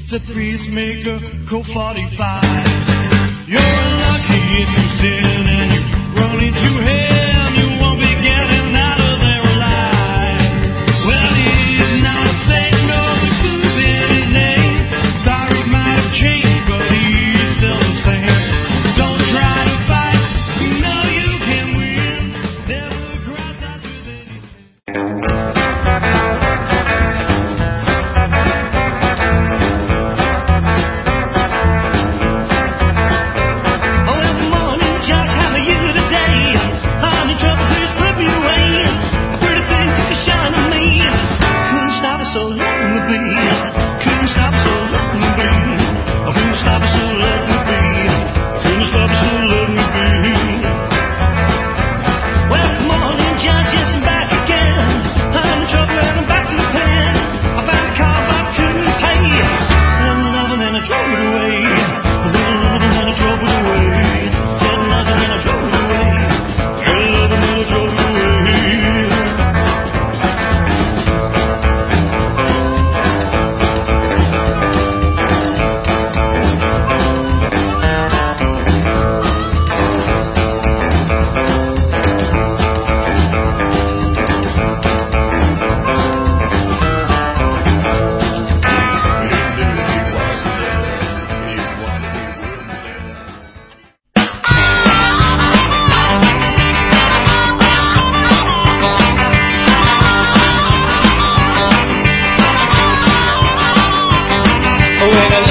It's a peacemaker, Colt 45. You're lucky if you sin and you run into hell. You won't be getting out of there alive. Well, he's not saying no, the booze in his name. Sorry, might have changed, but he's still the same. Don't try to fight, you know you can win. Never cross out with anything. When I